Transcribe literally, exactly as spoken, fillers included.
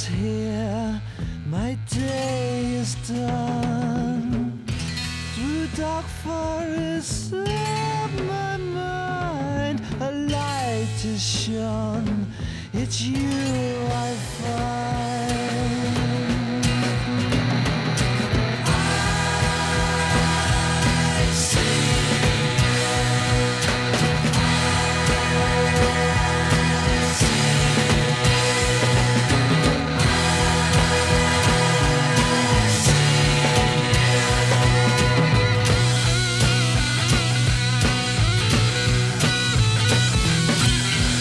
is here, my day is done. Through dark forests of my mind, a light is shone. It's you I find.